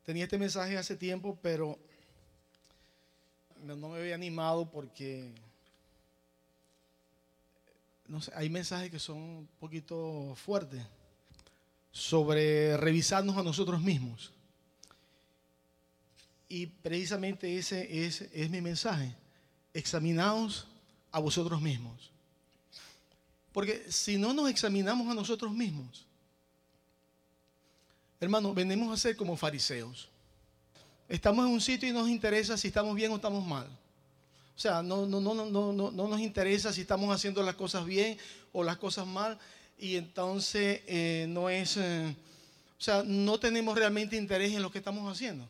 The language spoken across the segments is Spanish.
Tenía este mensaje hace tiempo, pero no me había animado porque no sé, hay mensajes que son un poquito fuertes sobre revisarnos a nosotros mismos. Y precisamente ese es mi mensaje. Examinaos a vosotros mismos. Porque si no nos examinamos a nosotros mismos, hermano, venimos a ser como fariseos. Estamos en un sitio y nos interesa si estamos bien o estamos mal. O sea, no nos interesa si estamos haciendo las cosas bien o las cosas mal. Y entonces no tenemos realmente interés en lo que estamos haciendo.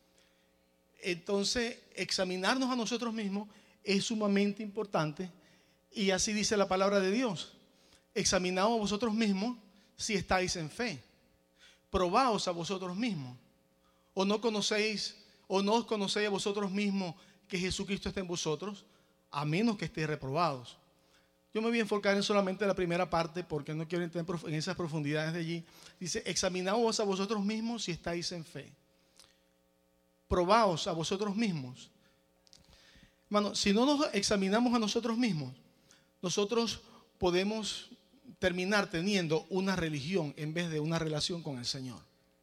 Entonces, examinarnos a nosotros mismos es sumamente importante. Y así dice la palabra de Dios. Examinaos a vosotros mismos si estáis en fe. Probaos a vosotros mismos. ¿O no os conocéis a vosotros mismos que Jesucristo está en vosotros? A menos que estéis reprobados. Yo me voy a enfocar en solamente la primera parte porque no quiero entrar en esas profundidades de allí. Dice, examinaos a vosotros mismos si estáis en fe. Probaos a vosotros mismos. Hermano, si no nos examinamos a nosotros mismos, nosotros podemos terminar teniendo una religión en vez de una relación con el Señor.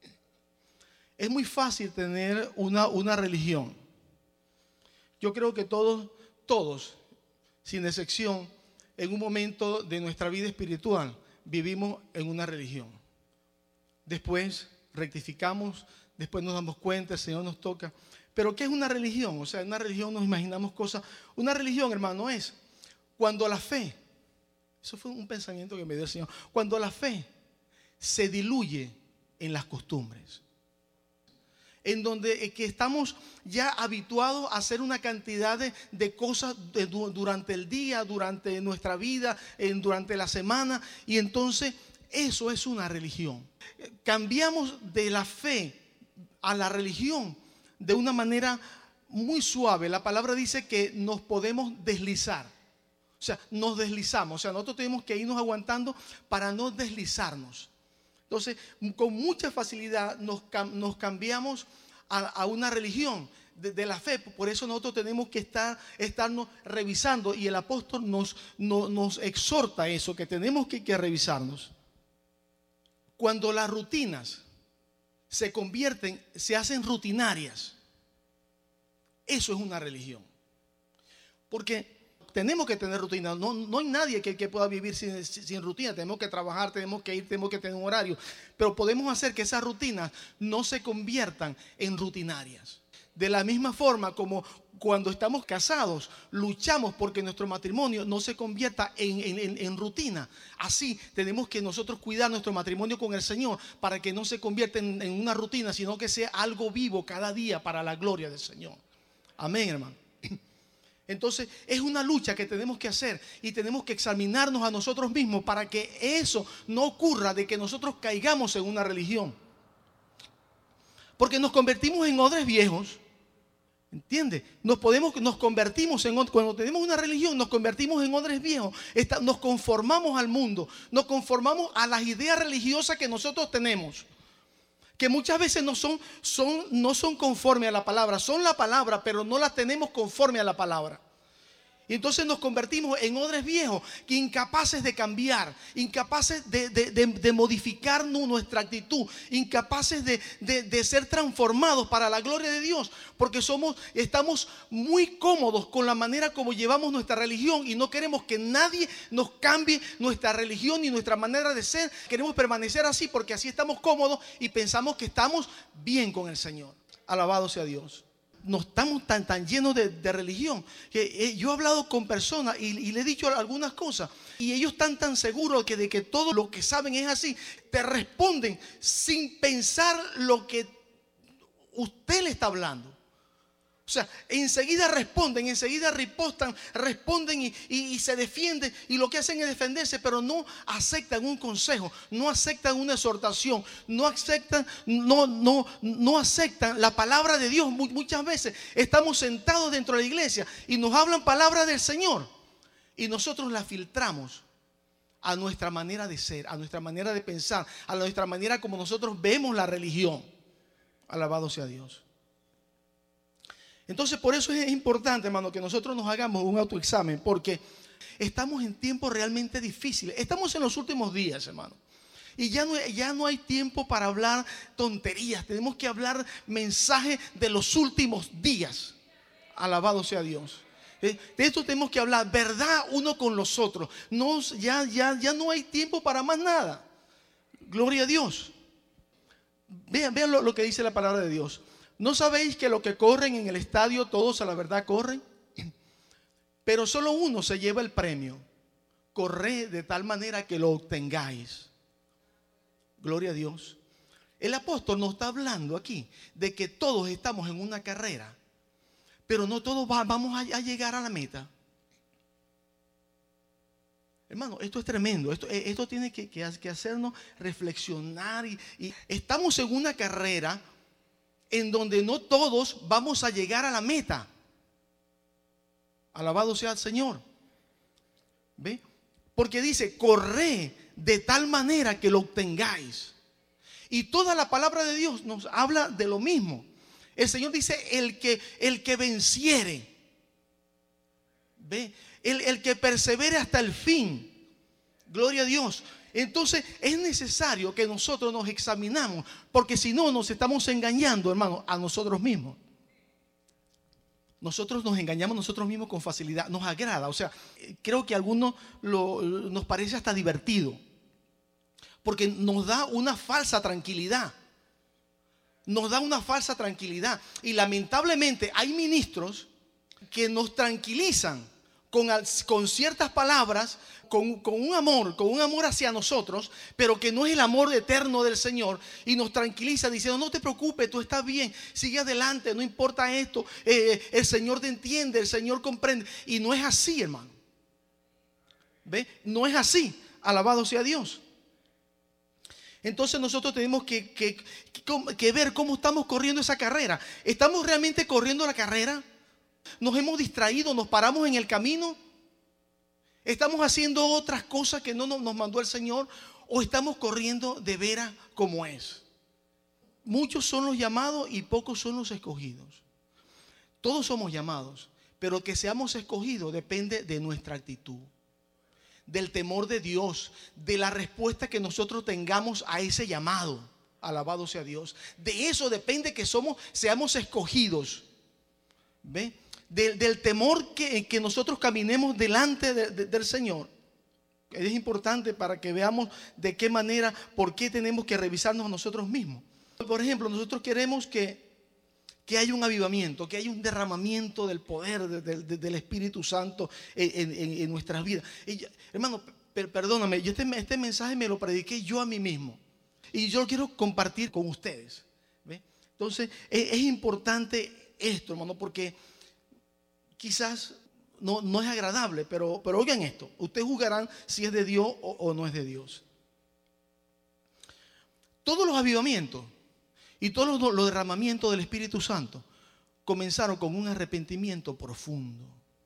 Es muy fácil tener una religión. Yo creo que todos, sin excepción, en un momento de nuestra vida espiritual, vivimos en una religión. Después rectificamos, después nos damos cuenta, el Señor nos toca. Pero ¿qué es una religión? O sea, en una religión nos imaginamos cosas. Una religión, hermano, es cuando la fe, eso fue un pensamiento que me dio el Señor, cuando la fe se diluye en las costumbres. En donde que estamos ya habituados a hacer una cantidad de cosas durante el día, durante nuestra vida, durante la semana, y entonces eso es una religión. Cambiamos de la fe a la religión de una manera muy suave. La palabra dice que nos podemos deslizar. O sea, nos deslizamos. O sea, nosotros tenemos que irnos aguantando para no deslizarnos. Entonces, con mucha facilidad nos cambiamos a una religión de la fe. Por eso nosotros tenemos que estarnos revisando. Y el apóstol nos exhorta a eso, que tenemos que revisarnos. Cuando las rutinas se hacen rutinarias, eso es una religión. Porque tenemos que tener rutina. No hay nadie que pueda vivir sin rutina. Tenemos que trabajar, tenemos que ir, tenemos que tener un horario. Pero podemos hacer que esas rutinas no se conviertan en rutinarias. De la misma forma como cuando estamos casados, luchamos porque nuestro matrimonio no se convierta en rutina. Así tenemos que nosotros cuidar nuestro matrimonio con el Señor para que no se convierta en una rutina, sino que sea algo vivo cada día para la gloria del Señor. Amén, hermano. Entonces es una lucha que tenemos que hacer y tenemos que examinarnos a nosotros mismos para que eso no ocurra, de que nosotros caigamos en una religión. Porque nos convertimos en odres viejos. ¿Entiende? Nos convertimos cuando tenemos una religión, nos convertimos en odres viejos. Nos conformamos al mundo, nos conformamos a las ideas religiosas que nosotros tenemos, que muchas veces no son conforme a la palabra. Son la palabra, pero no las tenemos conforme a la palabra. Y entonces nos convertimos en odres viejos, que incapaces de cambiar, incapaces de modificar nuestra actitud, incapaces de ser transformados para la gloria de Dios, porque estamos muy cómodos con la manera como llevamos nuestra religión y no queremos que nadie nos cambie nuestra religión ni nuestra manera de ser. Queremos permanecer así porque así estamos cómodos y pensamos que estamos bien con el Señor. Alabado sea Dios. No estamos tan llenos de religión que yo he hablado con personas y le he dicho algunas cosas y ellos están tan seguros de que todo lo que saben es así. Te responden sin pensar lo que usted le está hablando. O sea, enseguida responden, enseguida ripostan, responden y se defienden, y lo que hacen es defenderse, pero no aceptan un consejo, no aceptan una exhortación, no aceptan la palabra de Dios. Muchas veces estamos sentados dentro de la iglesia y nos hablan palabras del Señor y nosotros la filtramos a nuestra manera de ser, a nuestra manera de pensar, a nuestra manera como nosotros vemos la religión. Alabado sea Dios. Entonces, por eso es importante, hermano, que nosotros nos hagamos un autoexamen, porque estamos en tiempos realmente difíciles. Estamos en los últimos días, hermano. Y ya no hay tiempo para hablar tonterías. Tenemos que hablar mensajes de los últimos días. Alabado sea Dios. De esto tenemos que hablar verdad uno con los otros. Ya no hay tiempo para más nada. Gloria a Dios. Vean lo que dice la palabra de Dios. ¿No sabéis que los que corren en el estadio todos a la verdad corren? Pero solo uno se lleva el premio. Corred de tal manera que lo obtengáis. Gloria a Dios. El apóstol nos está hablando aquí de que todos estamos en una carrera, pero no todos vamos a llegar a la meta. Hermano, esto es tremendo. Esto tiene que hacernos reflexionar. Y estamos en una carrera en donde no todos vamos a llegar a la meta. Alabado sea el Señor. ¿Ve? Porque dice, corred de tal manera que lo obtengáis. Y toda la palabra de Dios nos habla de lo mismo. El Señor dice, el que venciere. ¿Ve? El que persevere hasta el fin. Gloria a Dios. Entonces es necesario que nosotros nos examinamos, porque si no nos estamos engañando, hermano, a nosotros mismos. Nosotros nos engañamos nosotros mismos con facilidad. Nos agrada, o sea, creo que a algunos nos parece hasta divertido, porque nos da una falsa tranquilidad. Nos da una falsa tranquilidad. Y lamentablemente hay ministros que nos tranquilizan con ciertas palabras, con un amor hacia nosotros, pero que no es el amor eterno del Señor, y nos tranquiliza diciendo, no te preocupes, tú estás bien, sigue adelante, no importa esto, el Señor te entiende, el Señor comprende. Y no es así, hermano. ¿Ve? No es así. Alabado sea Dios. Entonces nosotros tenemos que ver cómo estamos corriendo esa carrera. ¿Estamos realmente corriendo la carrera? ¿Nos hemos distraído? ¿Nos paramos en el camino? ¿Estamos haciendo otras cosas que no nos mandó el Señor? ¿O estamos corriendo de veras como es? Muchos son los llamados y pocos son los escogidos. Todos somos llamados, pero que seamos escogidos depende de nuestra actitud, del temor de Dios, de la respuesta que nosotros tengamos a ese llamado. Alabado sea Dios. De eso depende que seamos escogidos. ¿Ve? Del temor que nosotros caminemos delante del Señor. Es importante para que veamos de qué manera, por qué tenemos que revisarnos a nosotros mismos. Por ejemplo, nosotros queremos que haya un avivamiento, que haya un derramamiento del poder del Espíritu Santo en nuestras vidas. Hermano, perdóname, yo este mensaje me lo prediqué yo a mí mismo y yo lo quiero compartir con ustedes. ¿Ve? Entonces es importante esto, hermano, porque quizás no es agradable, pero oigan esto, ustedes juzgarán si es de Dios o no es de Dios. Todos los avivamientos y todos los derramamientos del Espíritu Santo comenzaron con un arrepentimiento profundo.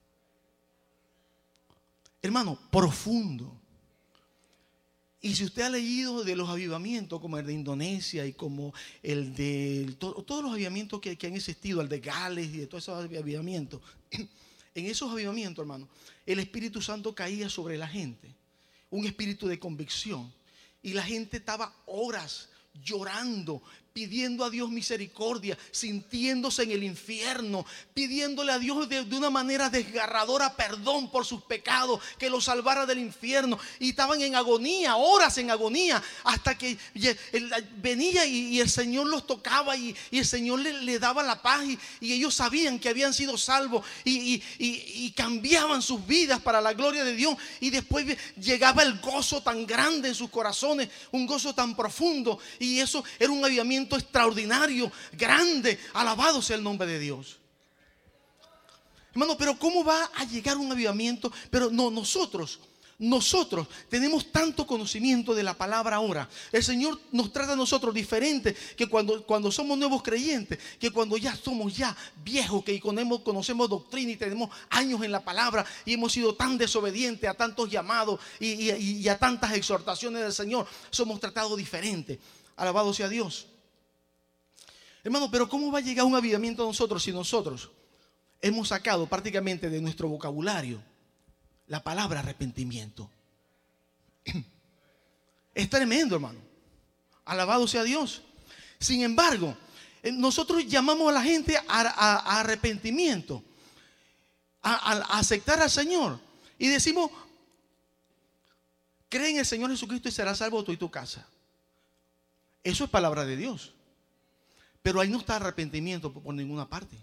Hermano, profundo. Y si usted ha leído de los avivamientos como el de Indonesia y como el de todos los avivamientos que han existido, el de Gales y de todos esos avivamientos, en esos avivamientos, hermano, el Espíritu Santo caía sobre la gente, un espíritu de convicción, y la gente estaba horas llorando, pidiendo a Dios misericordia, sintiéndose en el infierno, pidiéndole a Dios de una manera desgarradora perdón por sus pecados, que los salvara del infierno. Y estaban en agonía, horas en agonía, hasta que venía y el Señor los tocaba y el Señor le daba la paz, y ellos sabían que habían sido salvos y cambiaban sus vidas para la gloria de Dios. Y después llegaba el gozo tan grande en sus corazones, un gozo tan profundo, y eso era un avivamiento extraordinario, grande. Alabado sea el nombre de Dios. Hermano, pero ¿cómo va a llegar un avivamiento? Pero no, nosotros tenemos tanto conocimiento de la palabra ahora. El Señor nos trata a nosotros diferente que cuando somos nuevos creyentes, que cuando ya somos viejos, que conocemos doctrina y tenemos años en la palabra y hemos sido tan desobedientes a tantos llamados y a tantas exhortaciones del Señor. Somos tratados diferente. Alabado sea Dios. Hermano, pero ¿cómo va a llegar un avivamiento a nosotros si nosotros hemos sacado prácticamente de nuestro vocabulario la palabra arrepentimiento? Es tremendo, hermano. Alabado sea Dios. Sin embargo, nosotros llamamos a la gente a arrepentimiento, a aceptar al Señor. Y decimos, cree en el Señor Jesucristo y serás salvo tú y tu casa. Eso es palabra de Dios. Pero ahí no está arrepentimiento por ninguna parte.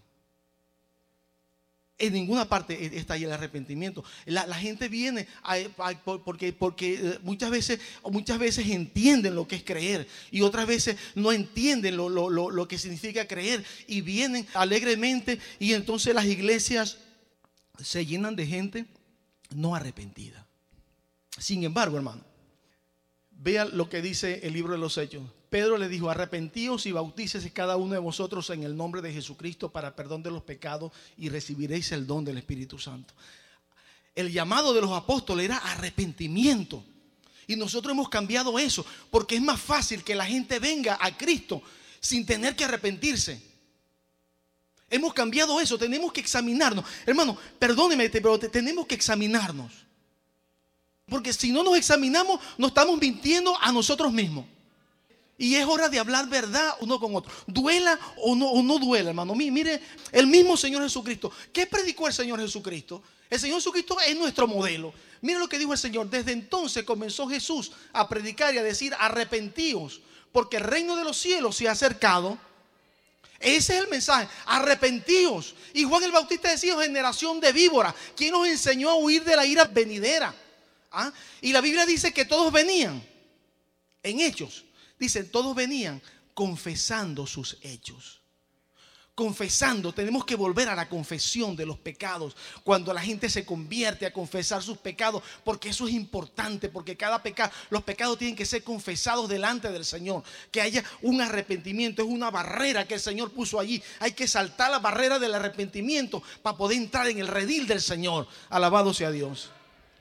En ninguna parte está ahí el arrepentimiento. La gente viene porque muchas veces entienden lo que es creer y otras veces no entienden lo que significa creer y vienen alegremente, y entonces las iglesias se llenan de gente no arrepentida. Sin embargo, hermano, vea lo que dice el libro de los Hechos. Pedro le dijo: arrepentíos y bautícese cada uno de vosotros en el nombre de Jesucristo para perdón de los pecados y recibiréis el don del Espíritu Santo. El llamado de los apóstoles era arrepentimiento. Y nosotros hemos cambiado eso porque es más fácil que la gente venga a Cristo sin tener que arrepentirse. Hemos cambiado eso, tenemos que examinarnos. Hermano, perdóneme, pero tenemos que examinarnos. Porque si no nos examinamos, nos estamos mintiendo a nosotros mismos. Y es hora de hablar verdad uno con otro. Duela o no duela, hermano. Mire, el mismo Señor Jesucristo. ¿Qué predicó el Señor Jesucristo? El Señor Jesucristo es nuestro modelo. Mire lo que dijo el Señor. Desde entonces comenzó Jesús a predicar y a decir: arrepentíos, porque el reino de los cielos se ha acercado. Ese es el mensaje, arrepentíos. Y Juan el Bautista decía: generación de víboras. ¿Quién nos enseñó a huir de la ira venidera? Y la Biblia dice que todos venían, en Hechos, dicen, todos venían confesando sus hechos. Confesando, tenemos que volver a la confesión de los pecados. Cuando la gente se convierte a confesar sus pecados, porque eso es importante, porque los pecados tienen que ser confesados delante del Señor. Que haya un arrepentimiento, es una barrera que el Señor puso allí. Hay que saltar la barrera del arrepentimiento para poder entrar en el redil del Señor. Alabado sea Dios.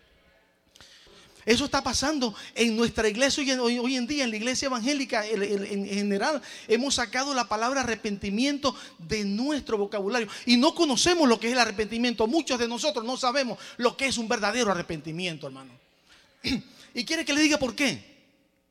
Eso está pasando en nuestra iglesia hoy en día, en la iglesia evangélica en general. Hemos sacado la palabra arrepentimiento de nuestro vocabulario y no conocemos lo que es el arrepentimiento. Muchos de nosotros no sabemos lo que es un verdadero arrepentimiento, hermano. ¿Y quiere que le diga por qué?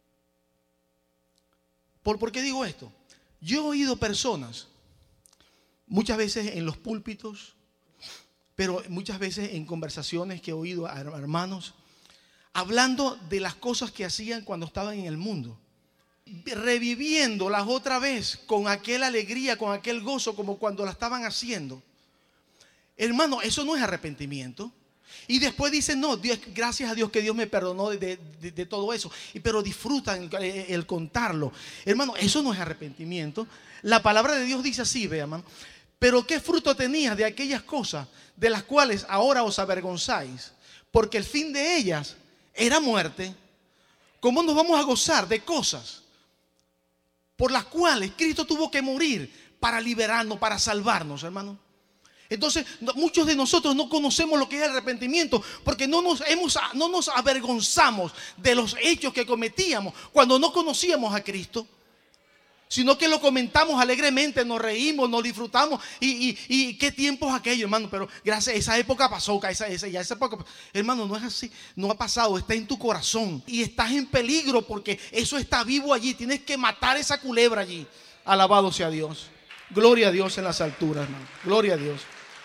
¿Por qué digo esto? Yo he oído personas, muchas veces en los púlpitos, pero muchas veces en conversaciones que he oído a hermanos, hablando de las cosas que hacían cuando estaban en el mundo, reviviéndolas otra vez con aquella alegría, con aquel gozo, como cuando la estaban haciendo. Hermano, eso no es arrepentimiento. Y después dicen: no, Dios, gracias a Dios que Dios me perdonó de todo eso. Pero disfrutan el contarlo. Hermano, eso no es arrepentimiento. La palabra de Dios dice así, ve, hermano: pero qué fruto tenías de aquellas cosas de las cuales ahora os avergonzáis, porque el fin de ellas era muerte. ¿Cómo nos vamos a gozar de cosas por las cuales Cristo tuvo que morir para liberarnos, para salvarnos, hermano? Entonces, muchos de nosotros no conocemos lo que es el arrepentimiento porque no nos avergonzamos de los hechos que cometíamos cuando no conocíamos a Cristo, sino que lo comentamos alegremente, nos reímos, nos disfrutamos. Y qué tiempos aquellos, hermano. Pero gracias, esa época pasó, esa época, hermano, no es así, no ha pasado, está en tu corazón y estás en peligro porque eso está vivo allí. Tienes que matar esa culebra allí. Alabado sea Dios. Gloria a Dios en las alturas, hermano. Gloria a Dios.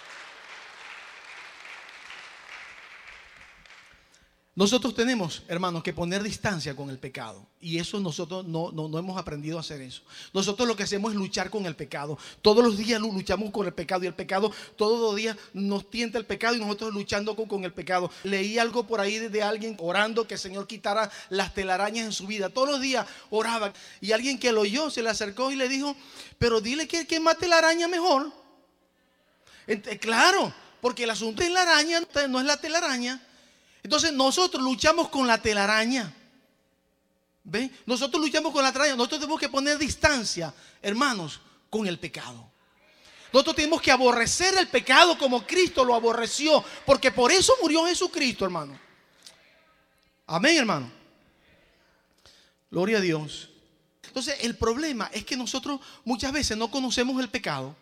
Nosotros tenemos, hermanos, que poner distancia con el pecado. Y eso nosotros no hemos aprendido a hacer eso. Nosotros lo que hacemos es luchar con el pecado. Todos los días luchamos con el pecado. Y el pecado, todos los días nos tienta el pecado y nosotros luchando con el pecado. Leí algo por ahí de alguien orando que el Señor quitara las telarañas en su vida. Todos los días oraba. Y alguien que lo oyó se le acercó y le dijo: pero dile que mate la araña mejor. Claro, porque el asunto es la araña, no es la telaraña. Entonces nosotros luchamos con la telaraña. ¿Ven? Nosotros luchamos con la telaraña. Nosotros tenemos que poner distancia, hermanos, con el pecado. Nosotros tenemos que aborrecer el pecado como Cristo lo aborreció, porque por eso murió Jesucristo, hermano. Amén, hermano. Gloria a Dios. Entonces el problema es que nosotros muchas veces no conocemos el pecado.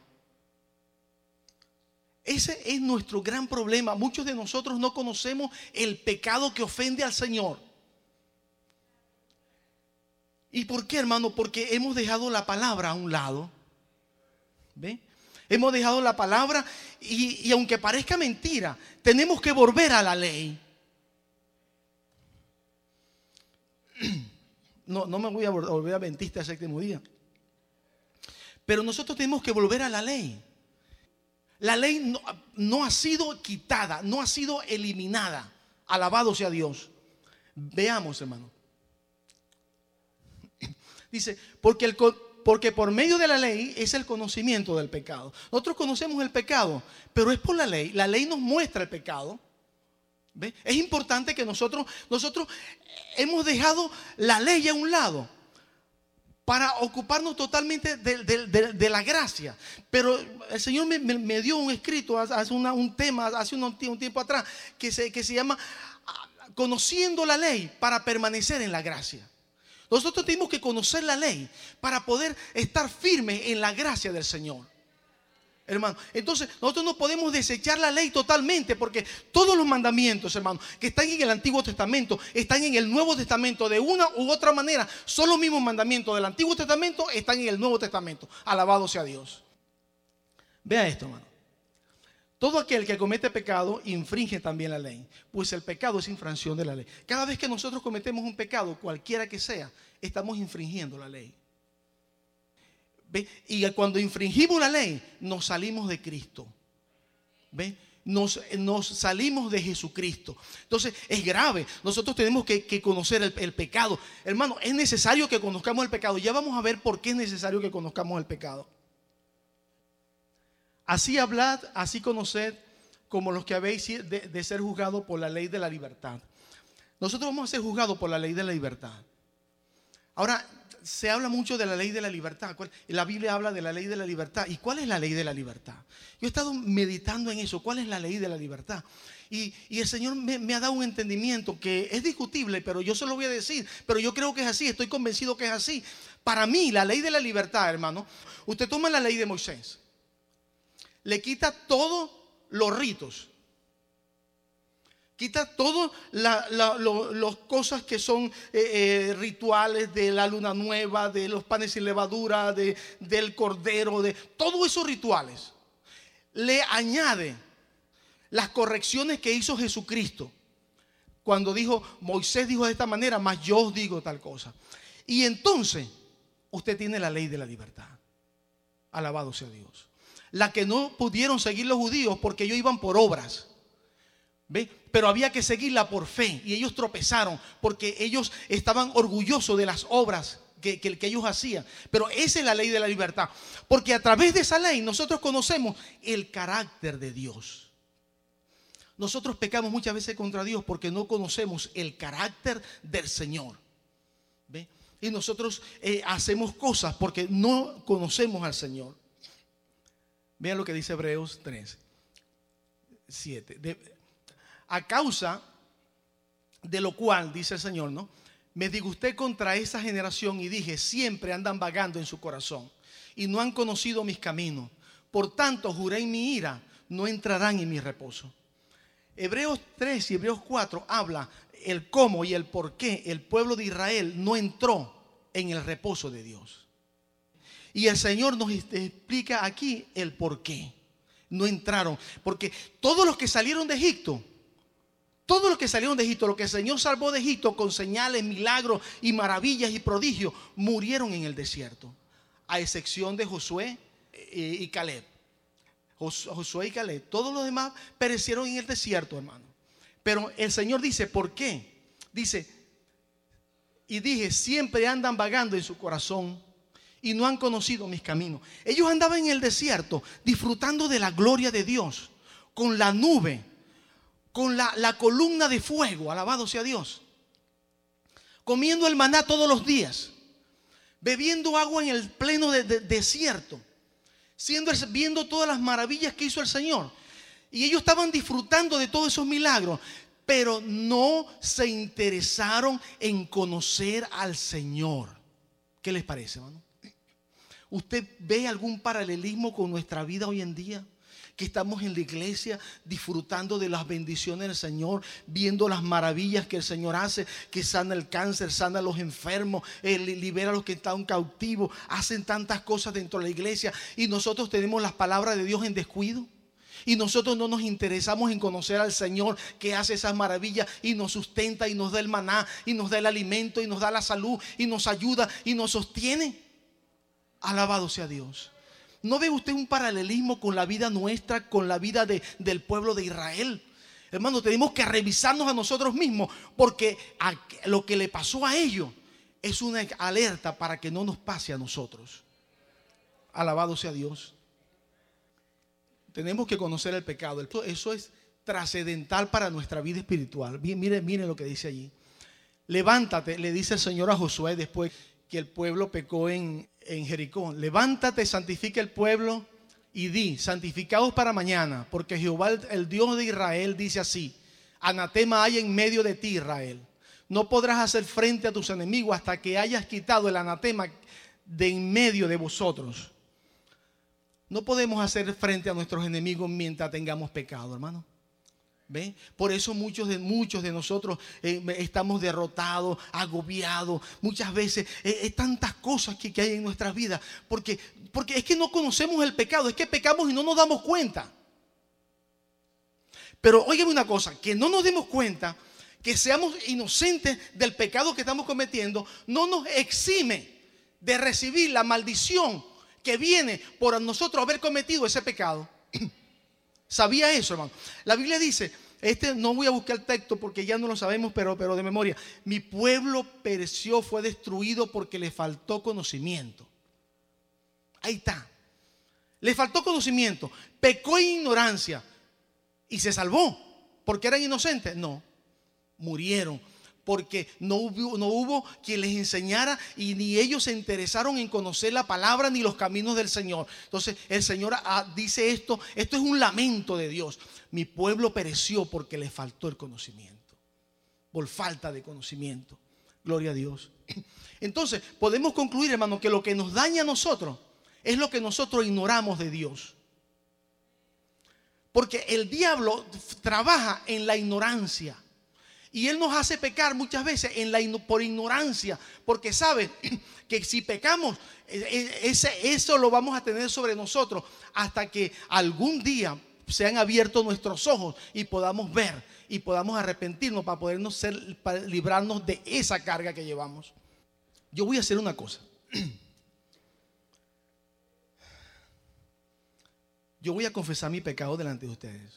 Ese es nuestro gran problema. Muchos de nosotros no conocemos el pecado que ofende al Señor. ¿Y por qué, hermano? Porque hemos dejado la palabra a un lado. ¿Ve? Hemos dejado la palabra y aunque parezca mentira, tenemos que volver a la ley. No me voy a volver adventista el séptimo día. Pero nosotros tenemos que volver a la ley. La ley no ha sido quitada, no ha sido eliminada. Alabado sea Dios. Veamos, hermano. Dice, porque por medio de la ley es el conocimiento del pecado. Nosotros conocemos el pecado, pero es por la ley. La ley nos muestra el pecado. ¿Ve? Es importante que nosotros hemos dejado la ley a un lado para ocuparnos totalmente de la gracia. Pero el Señor me dio un escrito hace un tiempo atrás que se llama Conociendo la ley para permanecer en la gracia. Nosotros tenemos que conocer la ley para poder estar firmes en la gracia del Señor. Hermano, entonces nosotros no podemos desechar la ley totalmente, porque todos los mandamientos, hermano, que están en el Antiguo Testamento, están en el Nuevo Testamento de una u otra manera. Son los mismos mandamientos del Antiguo Testamento, están en el Nuevo Testamento. Alabado sea Dios. Vea esto, hermano. Todo aquel que comete pecado infringe también la ley, pues el pecado es infracción de la ley. Cada vez que nosotros cometemos un pecado, cualquiera que sea, estamos infringiendo la ley. ¿Ve? Y cuando infringimos la ley, nos salimos de Cristo. ¿Ve? Nos salimos de Jesucristo. Entonces es grave. Nosotros tenemos que conocer el pecado. Hermano, es necesario que conozcamos el pecado. Ya vamos a ver por qué es necesario que conozcamos el pecado. Así hablad, así conoced, como los que habéis de ser juzgados por la ley de la libertad. Nosotros vamos a ser juzgados por la ley de la libertad. Ahora, se habla mucho de la ley de la libertad. La Biblia habla de la ley de la libertad. ¿Y cuál es la ley de la libertad? Yo he estado meditando en eso. ¿Cuál es la ley de la libertad? Y el Señor me ha dado un entendimiento que es discutible, pero yo se lo voy a decir. Pero yo creo que es así, estoy convencido que es así. Para mí, la ley de la libertad, hermano, usted toma la ley de Moisés, le quita todos los ritos, quita todas las cosas que son rituales de la luna nueva, de los panes sin levadura, del cordero, de todos esos rituales. Le añade las correcciones que hizo Jesucristo cuando dijo, Moisés dijo de esta manera, mas yo os digo tal cosa. Y entonces usted tiene la ley de la libertad. Alabado sea Dios. La que no pudieron seguir los judíos porque ellos iban por obras. ¿Ve? Pero había que seguirla por fe. Y ellos tropezaron porque ellos estaban orgullosos de las obras que ellos hacían. Pero esa es la ley de la libertad. Porque a través de esa ley nosotros conocemos el carácter de Dios. Nosotros pecamos muchas veces contra Dios porque no conocemos el carácter del Señor. ¿Ve? Y nosotros hacemos cosas porque no conocemos al Señor. Vean lo que dice Hebreos 3, 7. A causa de lo cual, dice el Señor, ¿no? Me disgusté contra esa generación y dije, siempre andan vagando en su corazón y no han conocido mis caminos. Por tanto, juré en mi ira, no entrarán en mi reposo. Hebreos 3 y Hebreos 4 habla el cómo y el por qué el pueblo de Israel no entró en el reposo de Dios. Y el Señor nos explica aquí el por qué no entraron. Porque todos los que salieron de Egipto, lo que el Señor salvó de Egipto con señales, milagros y maravillas y prodigios, murieron en el desierto. A excepción de Josué y Caleb. Josué y Caleb, todos los demás perecieron en el desierto, hermano. Pero el Señor dice, ¿por qué? Dice, y dije, siempre andan vagando en su corazón y no han conocido mis caminos. Ellos andaban en el desierto disfrutando de la gloria de Dios, con la nube, con la columna de fuego, alabado sea Dios, comiendo el maná todos los días, bebiendo agua en el pleno desierto, viendo todas las maravillas que hizo el Señor. Y ellos estaban disfrutando de todos esos milagros, pero no se interesaron en conocer al Señor. ¿Qué les parece, hermano? ¿Usted ve algún paralelismo con nuestra vida hoy en día? Que estamos en la iglesia disfrutando de las bendiciones del Señor, viendo las maravillas que el Señor hace, que sana el cáncer, sana a los enfermos, libera a los que están cautivos, hacen tantas cosas dentro de la iglesia, y nosotros tenemos las palabras de Dios en descuido. Y nosotros no nos interesamos en conocer al Señor que hace esas maravillas y nos sustenta y nos da el maná y nos da el alimento y nos da la salud y nos ayuda y nos sostiene. Alabado sea Dios. ¿No ve usted un paralelismo con la vida nuestra, con la vida del pueblo de Israel? Hermano, tenemos que revisarnos a nosotros mismos, porque lo que le pasó a ellos es una alerta para que no nos pase a nosotros. Alabado sea Dios. Tenemos que conocer el pecado. Eso es trascendental para nuestra vida espiritual. Miren lo que dice allí. Levántate, le dice el Señor a Josué después que el pueblo pecó en Jericó. Levántate, santifica el pueblo y di: santificaos para mañana, porque Jehová, el Dios de Israel, dice así: anatema hay en medio de ti, Israel. No podrás hacer frente a tus enemigos hasta que hayas quitado el anatema de en medio de vosotros. No podemos hacer frente a nuestros enemigos mientras tengamos pecado, hermano. ¿Ve? Por eso muchos de nosotros estamos derrotados, agobiados. Muchas veces tantas cosas que hay en nuestras vidas. Porque es que no conocemos el pecado. Es que pecamos y no nos damos cuenta. Pero óigame una cosa: que no nos demos cuenta, que seamos inocentes del pecado que estamos cometiendo, no nos exime de recibir la maldición que viene por nosotros haber cometido ese pecado. ¿Sabía eso, hermano? La Biblia dice, no voy a buscar el texto porque ya no lo sabemos, pero de memoria: mi pueblo pereció, fue destruido porque le faltó conocimiento. Ahí está. Le faltó conocimiento, pecó en ignorancia y se salvó porque eran inocentes. No, murieron porque no hubo quien les enseñara, y ni ellos se interesaron en conocer la palabra ni los caminos del Señor. Entonces el Señor dice esto es un lamento de Dios: mi pueblo pereció porque le faltó el conocimiento, por falta de conocimiento. Gloria a Dios. Entonces podemos concluir, hermano, que lo que nos daña a nosotros es lo que nosotros ignoramos de Dios. Porque el diablo trabaja en la ignorancia. Y él nos hace pecar muchas veces por ignorancia, porque sabe que si pecamos, eso lo vamos a tener sobre nosotros hasta que algún día sean abiertos nuestros ojos y podamos ver y podamos arrepentirnos para librarnos de esa carga que llevamos. Yo voy a hacer una cosa. Yo voy a confesar mi pecado delante de ustedes.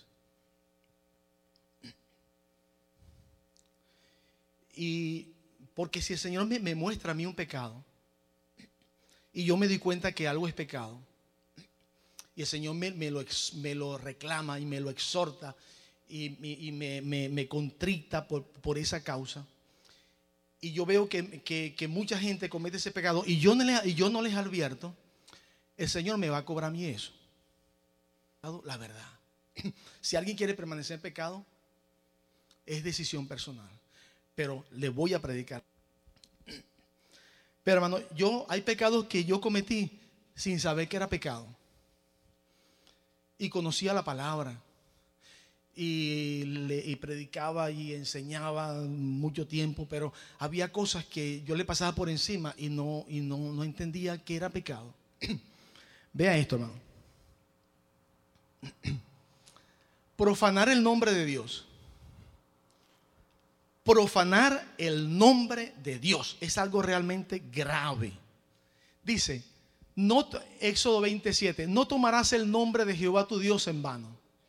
Y porque si el Señor me muestra a mí un pecado y yo me doy cuenta que algo es pecado, y el Señor me lo reclama y me lo exhorta y me contrita por esa causa, y yo veo que mucha gente comete ese pecado y yo no les advierto, el Señor me va a cobrar a mí eso. La verdad. Si alguien quiere permanecer en pecado, es decisión personal. Pero le voy a predicar. Pero hermano, hay pecados que yo cometí sin saber que era pecado. Y conocía la palabra. Y predicaba y enseñaba mucho tiempo. Pero había cosas que yo le pasaba por encima y no entendía que era pecado. Vea esto, hermano. Profanar el nombre de Dios. Profanar el nombre de Dios es algo realmente grave. Dice, Éxodo 27, no tomarás el nombre de Jehová tu Dios en vano,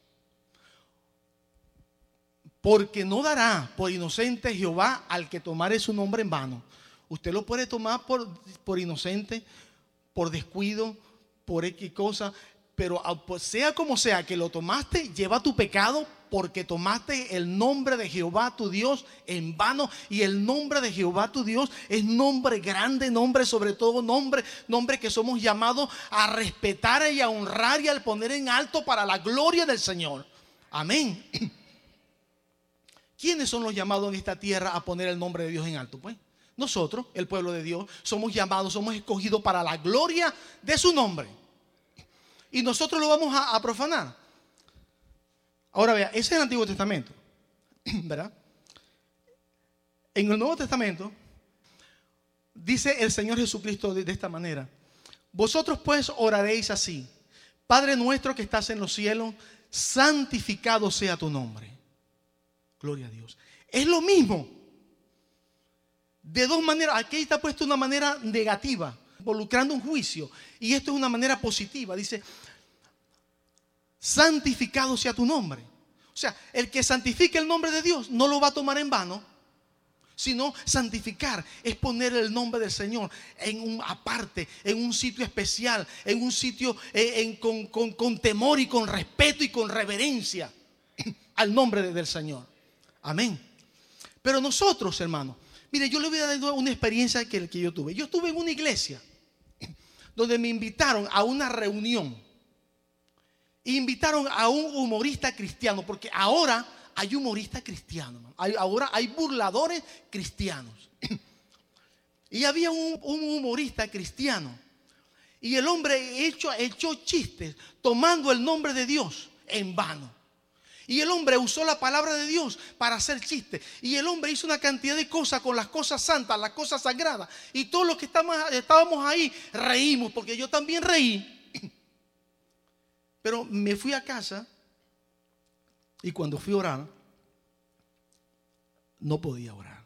porque no dará por inocente Jehová al que tomare su nombre en vano. Usted lo puede tomar por inocente, por descuido, por X cosa, pero sea como sea que lo tomaste, lleva tu pecado, porque tomaste el nombre de Jehová tu Dios en vano. Y el nombre de Jehová tu Dios es nombre grande, nombre sobre todo, nombre que somos llamados a respetar y a honrar y a poner en alto para la gloria del Señor. Amén. ¿Quiénes son los llamados en esta tierra a poner el nombre de Dios en alto? Pues Nosotros, el pueblo de Dios, somos llamados, somos escogidos para la gloria de su nombre. Y nosotros lo vamos a profanar. Ahora vea, ese es el Antiguo Testamento, ¿verdad? En el Nuevo Testamento dice el Señor Jesucristo de esta manera: vosotros pues oraréis así: Padre nuestro que estás en los cielos, santificado sea tu nombre. Gloria a Dios. Es lo mismo, de dos maneras. Aquí está puesto una manera negativa, involucrando un juicio, y esto es una manera positiva. Dice: santificado sea tu nombre. O sea, el que santifique el nombre de Dios no lo va a tomar en vano, sino santificar es poner el nombre del Señor en un aparte, en un sitio especial, en un sitio con temor y con respeto y con reverencia al nombre del Señor. Amén. Pero nosotros, hermanos, mire, yo le voy a dar una experiencia que yo tuve. Yo estuve en una iglesia donde me invitaron a una reunión. Invitaron a un humorista cristiano, porque ahora hay humoristas cristianos, ahora hay burladores cristianos. Y había un humorista cristiano, y el hombre echó chistes tomando el nombre de Dios en vano. Y el hombre usó la palabra de Dios para hacer chistes. Y el hombre hizo una cantidad de cosas con las cosas santas, las cosas sagradas. Y todos los que estábamos ahí reímos, porque yo también reí. Pero me fui a casa y cuando fui a orar, no podía orar.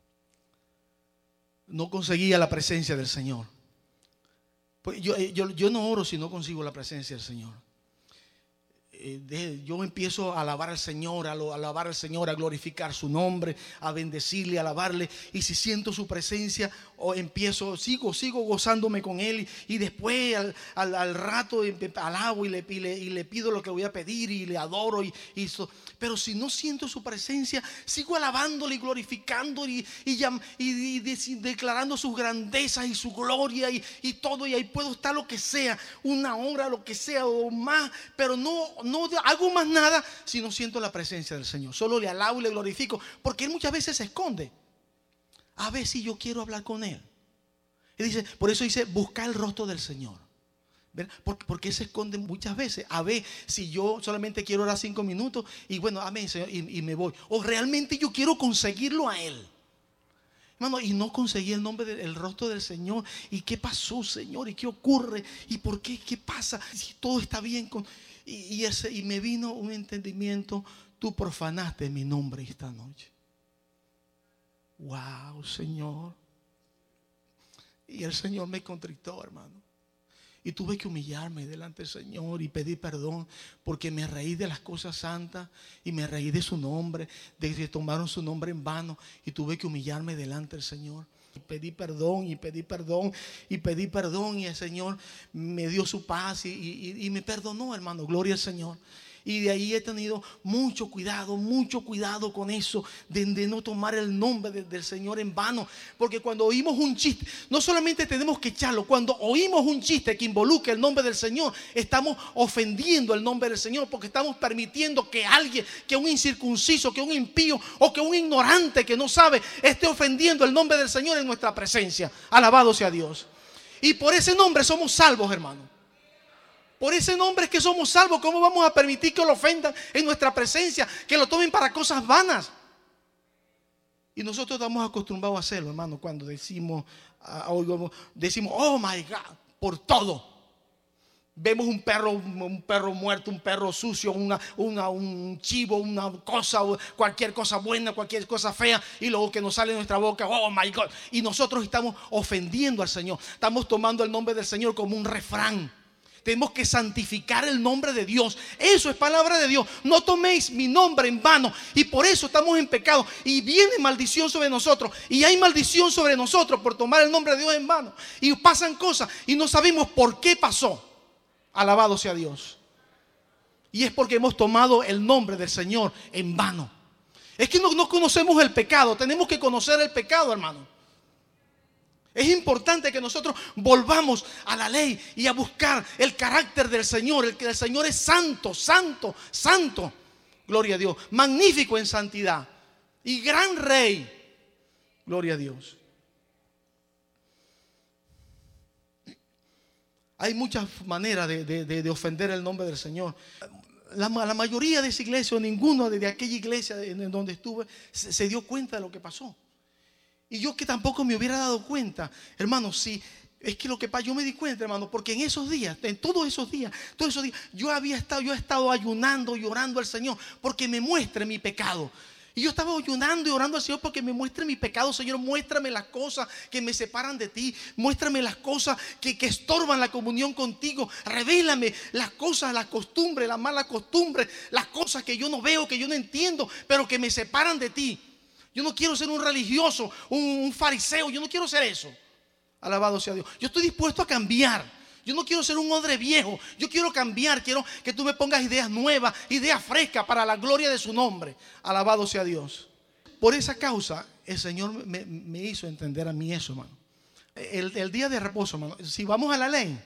No conseguía la presencia del Señor. Pues yo no oro si no consigo la presencia del Señor. Yo empiezo a alabar al Señor, a glorificar su nombre, a bendecirle, a alabarle. Y si siento su presencia, sigo gozándome con Él. Y después al rato alabo y le pido lo que voy a pedir y le adoro. Pero si no siento su presencia, sigo alabándole y glorificando y declarando sus grandezas y su gloria y todo. Y ahí puedo estar lo que sea, una hora, lo que sea o más, pero no hago más nada si no siento la presencia del Señor. Solo le alabo y le glorifico, porque Él muchas veces se esconde. A ver si yo quiero hablar con Él. Por eso dice buscar el rostro del Señor. Porque Él se esconde muchas veces. A ver si yo solamente quiero orar 5 minutos y bueno, amén, Señor, y me voy. O realmente yo quiero conseguirlo a Él. Hermano, y no conseguí el rostro del Señor. ¿Y qué pasó, Señor? ¿Y qué ocurre? ¿Y por qué? ¿Qué pasa? Si todo está bien y me vino un entendimiento: tú profanaste mi nombre esta noche. Wow, Señor. Y el Señor me contristó, hermano. Y tuve que humillarme delante del Señor y pedir perdón, porque me reí de las cosas santas y me reí de su nombre, de que tomaron su nombre en vano, y tuve que humillarme delante del Señor. Y pedí perdón y pedí perdón y pedí perdón, y el Señor me dio su paz y me perdonó, hermano. Gloria al Señor. Y de ahí he tenido mucho cuidado con eso, de no tomar el nombre del Señor en vano. Porque cuando oímos un chiste, no solamente tenemos que echarlo. Cuando oímos un chiste que involucra el nombre del Señor, estamos ofendiendo el nombre del Señor, porque estamos permitiendo que alguien, que un incircunciso, que un impío o que un ignorante que no sabe, esté ofendiendo el nombre del Señor en nuestra presencia. Alabado sea Dios. Y por ese nombre somos salvos, hermano. Por ese nombre es que somos salvos. ¿Cómo vamos a permitir que lo ofendan en nuestra presencia? Que lo tomen para cosas vanas. Y nosotros estamos acostumbrados a hacerlo, hermano. Cuando decimos oh my God, por todo. Vemos un perro muerto, un perro sucio, un chivo, una cosa, cualquier cosa buena, cualquier cosa fea, y luego que nos sale de nuestra boca, oh my God. Y nosotros estamos ofendiendo al Señor. Estamos tomando el nombre del Señor como un refrán. Tenemos que santificar el nombre de Dios. Eso es palabra de Dios. No toméis mi nombre en vano. Y por eso estamos en pecado. Y viene maldición sobre nosotros. Y hay maldición sobre nosotros por tomar el nombre de Dios en vano. Y pasan cosas y no sabemos por qué pasó. Alabado sea Dios. Y es porque hemos tomado el nombre del Señor en vano. Es que no conocemos el pecado. Tenemos que conocer el pecado, hermano. Es importante que nosotros volvamos a la ley y a buscar el carácter del Señor. El Señor es santo, santo, santo. Gloria a Dios. Magnífico en santidad y gran rey. Gloria a Dios. Hay muchas maneras de ofender el nombre del Señor. La mayoría de esa iglesia, o ninguno de aquella iglesia en donde estuve, se dio cuenta de lo que pasó. Y yo que tampoco me hubiera dado cuenta, hermano, sí. Es que lo que pasa, yo me di cuenta, hermano, porque en esos días, en todos esos días, yo he estado ayunando y orando al Señor porque me muestre mi pecado. Y yo estaba ayunando y orando al Señor porque me muestre mi pecado. Señor, muéstrame las cosas que me separan de ti. Muéstrame las cosas que estorban la comunión contigo. Revélame las cosas, las costumbres, las malas costumbres, las cosas que yo no veo, que yo no entiendo, pero que me separan de ti. Yo no quiero ser un religioso, un fariseo. Yo no quiero ser eso. Alabado sea Dios. Yo estoy dispuesto a cambiar. Yo no quiero ser un odre viejo. Yo quiero cambiar. Quiero que tú me pongas ideas nuevas, ideas frescas para la gloria de su nombre. Alabado sea Dios. Por esa causa, el Señor me hizo entender a mí eso, hermano. El día de reposo, hermano. Si vamos a la ley,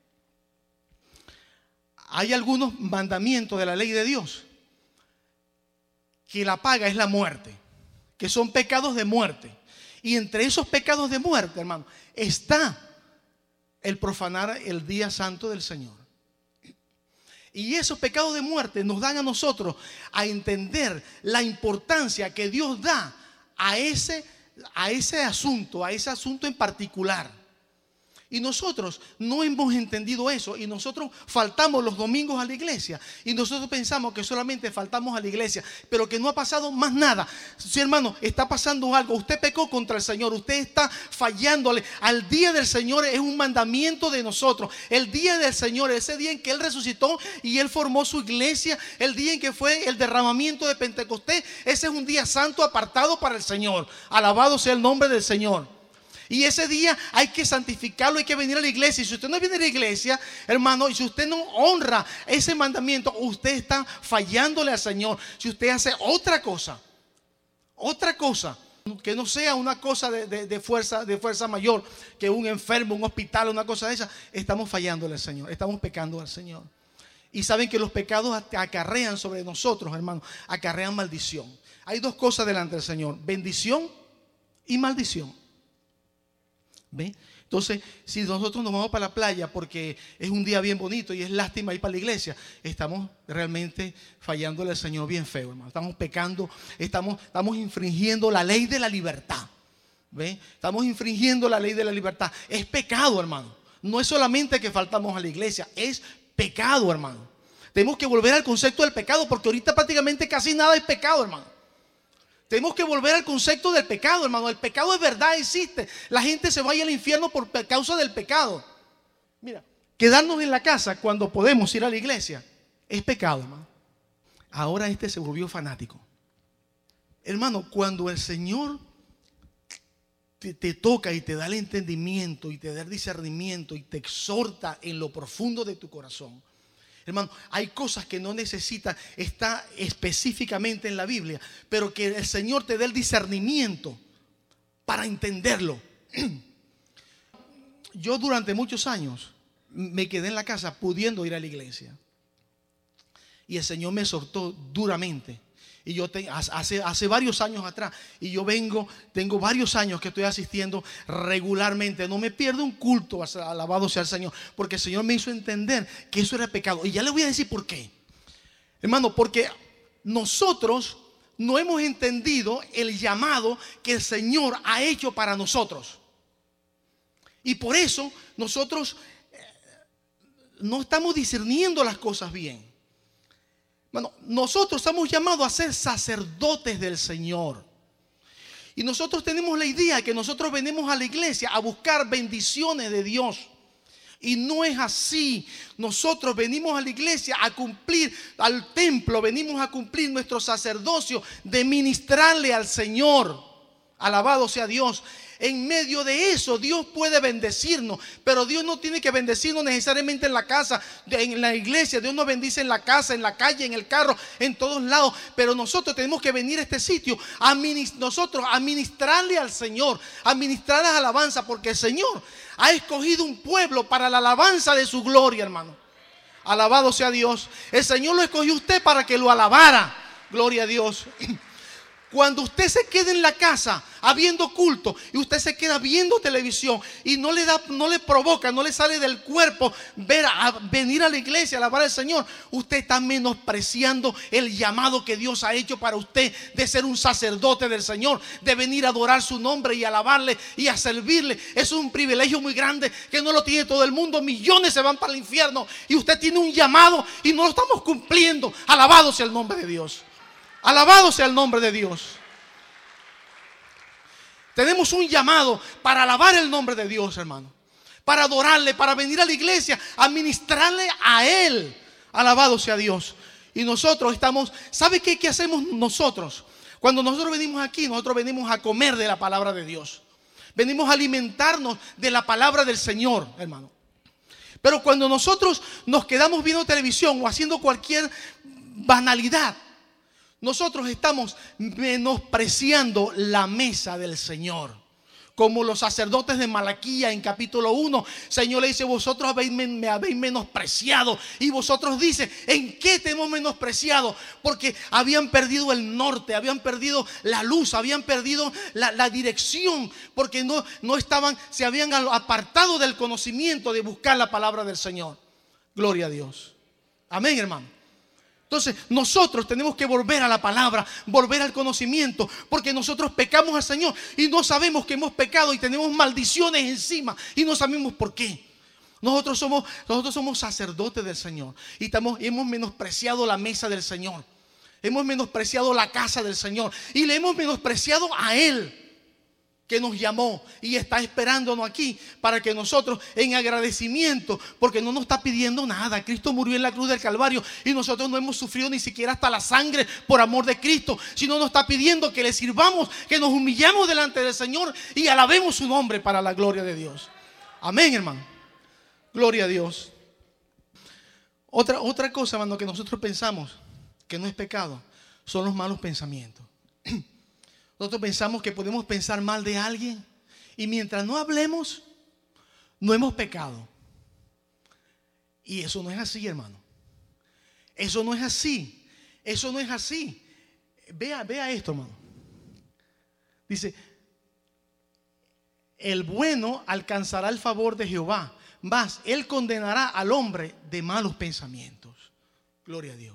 hay algunos mandamientos de la ley de Dios que la paga es la muerte, que son pecados de muerte. Y entre esos pecados de muerte, hermano, está el profanar el día santo del Señor. Y esos pecados de muerte nos dan a nosotros a entender la importancia que Dios da a ese asunto en particular. Y nosotros no hemos entendido eso, y nosotros faltamos los domingos a la iglesia, y nosotros pensamos que solamente faltamos a la iglesia, pero que no ha pasado más nada. Sí, hermano, está pasando algo. Usted pecó contra el Señor, usted está fallándole. Al día del Señor es un mandamiento de nosotros. El día del Señor, ese día en que Él resucitó y Él formó su iglesia, el día en que fue el derramamiento de Pentecostés, ese es un día santo apartado para el Señor. Alabado sea el nombre del Señor. Y ese día hay que santificarlo, hay que venir a la iglesia. Y si usted no viene a la iglesia, hermano, y si usted no honra ese mandamiento, usted está fallándole al Señor. Si usted hace otra cosa, que no sea una cosa de fuerza mayor, que un enfermo, un hospital, una cosa de esa, estamos fallándole al Señor, estamos pecando al Señor. Y saben que los pecados acarrean sobre nosotros, hermano, acarrean maldición. Hay dos cosas delante del Señor: bendición y maldición. ¿Ve? Entonces, si nosotros nos vamos para la playa porque es un día bien bonito y es lástima ir para la iglesia, estamos realmente fallándole al Señor bien feo, hermano. Estamos pecando, estamos infringiendo la ley de la libertad. ¿Ve? Estamos infringiendo la ley de la libertad. Es pecado, hermano. No es solamente que faltamos a la iglesia, es pecado, hermano. Tenemos que volver al concepto del pecado, porque ahorita prácticamente casi nada es pecado, hermano. Tenemos que volver al concepto del pecado, hermano. El pecado es verdad, existe. La gente se va al infierno por causa del pecado. Mira, quedarnos en la casa cuando podemos ir a la iglesia es pecado, hermano. Ahora se volvió fanático. Hermano, cuando el Señor te toca y te da el entendimiento y te da el discernimiento y te exhorta en lo profundo de tu corazón, hermano, hay cosas que no necesitan estar específicamente en la Biblia, pero que el Señor te dé el discernimiento para entenderlo. Yo durante muchos años me quedé en la casa pudiendo ir a la iglesia, y el Señor me exhortó duramente. Y yo hace varios años atrás, y yo tengo varios años que estoy asistiendo regularmente. No me pierdo un culto, alabado sea el Señor, porque el Señor me hizo entender que eso era pecado. Y ya le voy a decir por qué. Hermano, porque nosotros no hemos entendido el llamado que el Señor ha hecho para nosotros. Y por eso nosotros no estamos discerniendo las cosas bien. Bueno, nosotros estamos llamados a ser sacerdotes del Señor. Y nosotros tenemos la idea que nosotros venimos a la iglesia a buscar bendiciones de Dios. Y no es así. Nosotros venimos a la iglesia a cumplir, al templo, venimos a cumplir nuestro sacerdocio de ministrarle al Señor. Alabado sea Dios. En medio de eso Dios puede bendecirnos, pero Dios no tiene que bendecirnos necesariamente en la casa, en la iglesia. Dios nos bendice en la casa, en la calle, en el carro, en todos lados. Pero nosotros tenemos que venir a este sitio a ministrarle al Señor, a ministrar las alabanzas, porque el Señor ha escogido un pueblo para la alabanza de su gloria, hermano. Alabado sea Dios. El Señor lo escogió a usted para que lo alabara. Gloria a Dios. Cuando usted se queda en la casa habiendo culto y usted se queda viendo televisión y no le provoca, no le sale del cuerpo venir a la iglesia a alabar al Señor, usted está menospreciando el llamado que Dios ha hecho para usted de ser un sacerdote del Señor, de venir a adorar su nombre y alabarle y a servirle. Eso es un privilegio muy grande que no lo tiene todo el mundo. Millones se van para el infierno y usted tiene un llamado y no lo estamos cumpliendo. Alabado sea el nombre de Dios. Alabado sea el nombre de Dios. Tenemos un llamado para alabar el nombre de Dios, hermano, para adorarle, para venir a la iglesia, a ministrarle a Él. Alabado sea Dios. Y nosotros estamos, ¿sabe qué hacemos nosotros? Cuando nosotros venimos aquí, nosotros venimos a comer de la palabra de Dios. Venimos a alimentarnos de la palabra del Señor, hermano. Pero cuando nosotros nos quedamos viendo televisión o haciendo cualquier banalidad, nosotros estamos menospreciando la mesa del Señor. Como los sacerdotes de Malaquía en capítulo 1, Señor le dice: vosotros me habéis menospreciado. Y vosotros dice: ¿en qué te hemos menospreciado? Porque habían perdido el norte, habían perdido la luz, habían perdido la dirección, porque no estaban, se habían apartado del conocimiento de buscar la palabra del Señor. Gloria a Dios. Amén, hermano. Entonces nosotros tenemos que volver a la palabra, volver al conocimiento, porque nosotros pecamos al Señor y no sabemos que hemos pecado y tenemos maldiciones encima y no sabemos por qué. Nosotros somos sacerdotes del Señor y hemos menospreciado la mesa del Señor, hemos menospreciado la casa del Señor y le hemos menospreciado a Él, que nos llamó y está esperándonos aquí para que nosotros, en agradecimiento, porque no nos está pidiendo nada. Cristo murió en la cruz del Calvario y nosotros no hemos sufrido ni siquiera hasta la sangre por amor de Cristo, sino nos está pidiendo que le sirvamos, que nos humillamos delante del Señor y alabemos su nombre para la gloria de Dios. Amén, hermano. Gloria a Dios. Otra cosa, hermano, que nosotros pensamos que no es pecado, son los malos pensamientos. Nosotros pensamos que podemos pensar mal de alguien y mientras no hablemos, no hemos pecado. Y eso no es así, hermano. Eso no es así. Eso no es así. Vea esto, hermano. Dice: el bueno alcanzará el favor de Jehová, mas Él condenará al hombre de malos pensamientos. Gloria a Dios.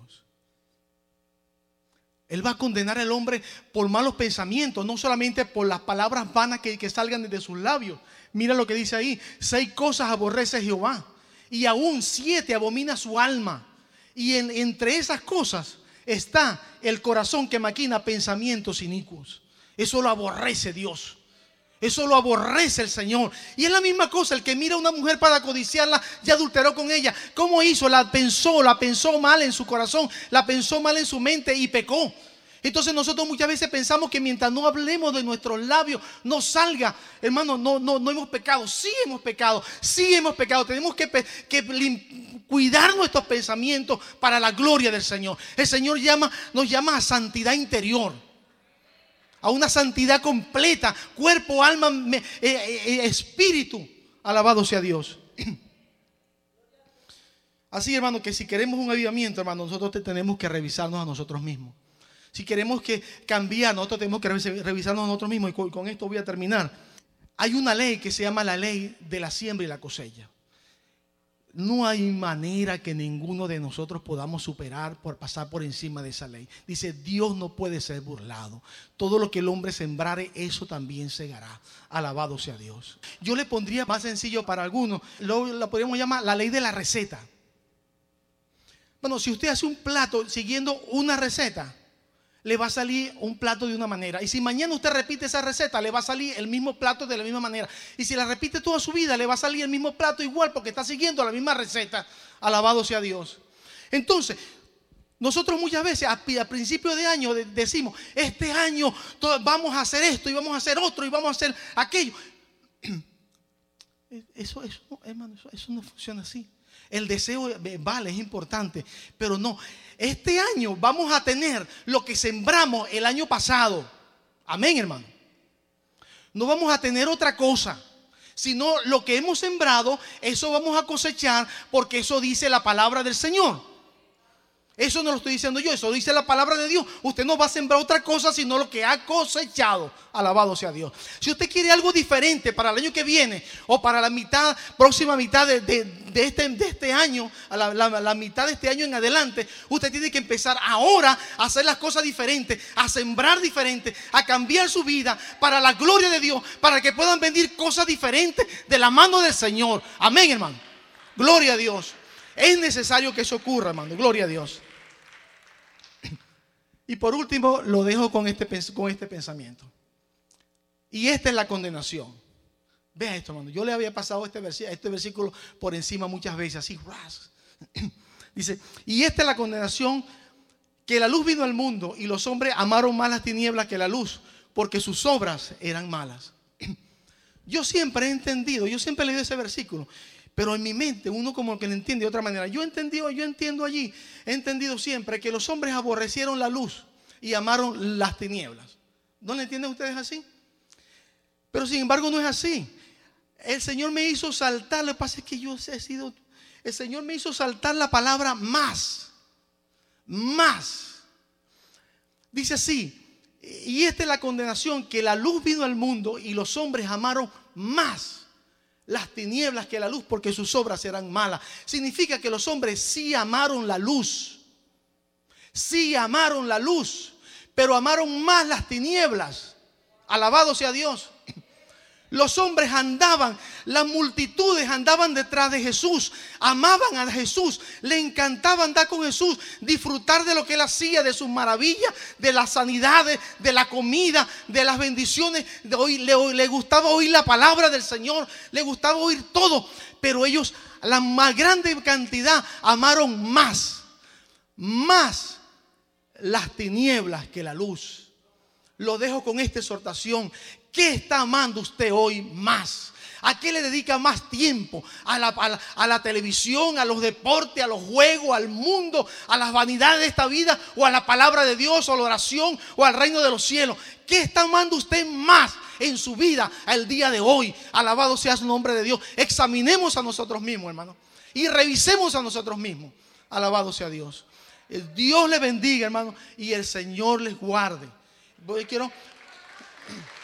Él va a condenar al hombre por malos pensamientos, no solamente por las palabras vanas que salgan de sus labios. Mira lo que dice ahí: 6 cosas aborrece Jehová, y aún 7 abomina su alma. Y entre esas cosas está el corazón que maquina pensamientos inicuos. Eso lo aborrece Dios. Eso lo aborrece el Señor. Y es la misma cosa: el que mira a una mujer para codiciarla, ya adulteró con ella. ¿Cómo hizo? La pensó mal en su corazón, la pensó mal en su mente y pecó. Entonces nosotros muchas veces pensamos que mientras no hablemos de nuestros labios, no salga, hermano, no hemos pecado. Sí hemos pecado, sí hemos pecado. Tenemos que cuidar nuestros pensamientos para la gloria del Señor. El Señor nos llama a santidad interior, a una santidad completa, cuerpo, alma, espíritu. Alabado sea Dios. Así, hermano, que si queremos un avivamiento, hermano, nosotros tenemos que revisarnos a nosotros mismos. Si queremos cambiar, nosotros tenemos que revisarnos a nosotros mismos. Y con esto voy a terminar. Hay una ley que se llama la ley de la siembra y la cosecha. No hay manera que ninguno de nosotros podamos superar por pasar por encima de esa ley. Dice: Dios no puede ser burlado. Todo lo que el hombre sembrare, eso también segará. Alabado sea Dios. Yo le pondría más sencillo para algunos. La podríamos llamar la ley de la receta. Bueno, si usted hace un plato siguiendo una receta, le va a salir un plato de una manera. Y si mañana usted repite esa receta, le va a salir el mismo plato de la misma manera. Y si la repite toda su vida, le va a salir el mismo plato igual, porque está siguiendo la misma receta. Alabado sea Dios. Entonces, nosotros muchas veces a principio de año decimos: este año vamos a hacer esto y vamos a hacer otro y vamos a hacer aquello. Eso, hermano, eso no funciona así. El deseo vale, es importante, pero no. Este año vamos a tener lo que sembramos el año pasado. Amén, hermano. No vamos a tener otra cosa, sino lo que hemos sembrado, eso vamos a cosechar, porque eso dice la palabra del Señor. Eso no lo estoy diciendo yo, eso dice la palabra de Dios. Usted no va a sembrar otra cosa sino lo que ha cosechado. Alabado sea Dios. Si usted quiere algo diferente para el año que viene o para la próxima mitad de este año, la mitad de este año en adelante, usted tiene que empezar ahora a hacer las cosas diferentes, a sembrar diferente, a cambiar su vida para la gloria de Dios, para que puedan venir cosas diferentes de la mano del Señor. Amén, hermano. Gloria a Dios. Es necesario que eso ocurra, hermano. Gloria a Dios. Y por último, lo dejo con este pensamiento. Y esta es la condenación. Vea esto, hermano. Yo le había pasado este versículo por encima muchas veces, así. Dice, y esta es la condenación, que la luz vino al mundo y los hombres amaron más las tinieblas que la luz, porque sus obras eran malas. Yo siempre he entendido, yo siempre he leído ese versículo, pero en mi mente uno como que lo entiende de otra manera. Yo entiendo allí, he entendido siempre que los hombres aborrecieron la luz y amaron las tinieblas. ¿No lo entienden ustedes así? Pero sin embargo no es así. El Señor me hizo saltar, lo que pasa es que el Señor me hizo saltar la palabra más. Más. Dice así, y esta es la condenación, que la luz vino al mundo y los hombres amaron más las tinieblas que la luz, porque sus obras eran malas. Significa que los hombres sí amaron la luz. Sí amaron la luz, pero amaron más las tinieblas. Alabado sea Dios. Los hombres andaban, las multitudes andaban detrás de Jesús, amaban a Jesús, le encantaba andar con Jesús, disfrutar de lo que Él hacía, de sus maravillas, de las sanidades, de la comida, de las bendiciones. Le gustaba oír la palabra del Señor, le gustaba oír todo, pero ellos, la más grande cantidad, amaron más las tinieblas que la luz. Lo dejo con esta exhortación. ¿Qué está amando usted hoy más? ¿A qué le dedica más tiempo? ¿A la televisión, a los deportes, a los juegos, al mundo, a las vanidades de esta vida, o a la palabra de Dios, o a la oración, o al reino de los cielos? ¿Qué está amando usted más en su vida al día de hoy? Alabado sea su nombre de Dios. Examinemos a nosotros mismos, hermano, y revisemos a nosotros mismos. Alabado sea Dios. Dios les bendiga, hermano, y el Señor les guarde. Quiero